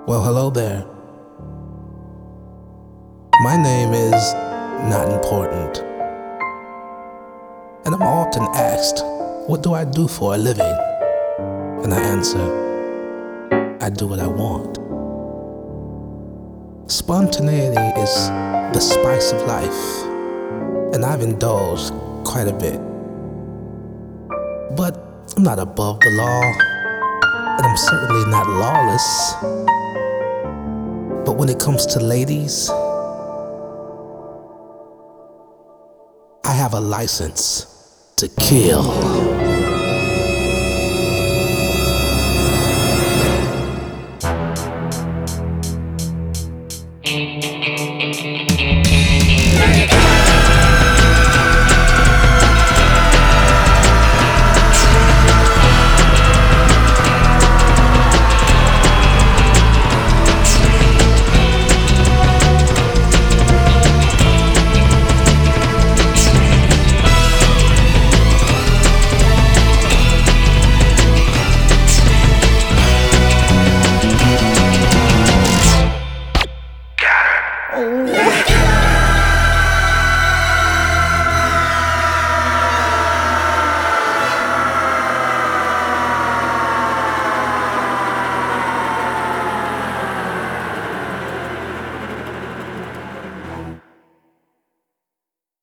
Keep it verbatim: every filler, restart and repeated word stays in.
Well, hello there. My name is not important. And I'm often asked, what do I do for a living? And I answer, I do what I want. Spontaneity is the spice of life, and I've indulged quite a bit. But I'm not above the law, and I'm certainly not lawless. But when it comes to ladies, I have a license to kill. Oh.